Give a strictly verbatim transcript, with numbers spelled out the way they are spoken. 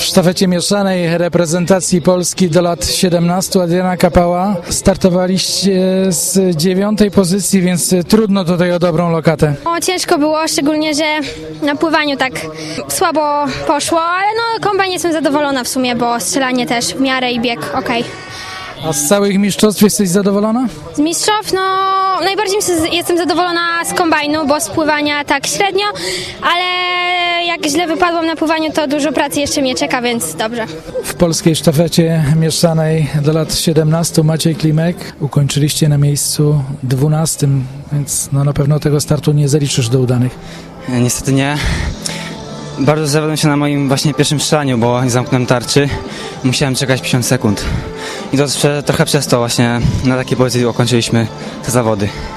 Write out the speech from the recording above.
sztafecie mieszanej reprezentacji Polski do lat siedemnastu Adriana Kapała. Startowaliście z dziewiątej pozycji, więc trudno tutaj o dobrą lokatę. O, ciężko było, szczególnie, że na pływaniu tak słabo poszło, ale no kombajn jestem zadowolona w sumie, bo strzelanie też w miarę i bieg okej. A z całych mistrzostw jesteś zadowolona? Z mistrzów, no najbardziej jestem zadowolona z kombajnu, bo z pływania tak średnio, ale jak źle wypadłam na pływaniu, to dużo pracy jeszcze mnie czeka, więc dobrze. W polskiej sztafecie mieszanej do lat siedemnastu Maciej Klimek ukończyliście na miejscu dwunastym, więc no na pewno tego startu nie zaliczysz do udanych. Niestety nie. Bardzo zawiodłem się na moim właśnie pierwszym strzelaniu, bo nie zamknąłem tarczy. Musiałem czekać pięćdziesiąt sekund. I to trochę przez to właśnie na takiej pozycji ukończyliśmy te zawody.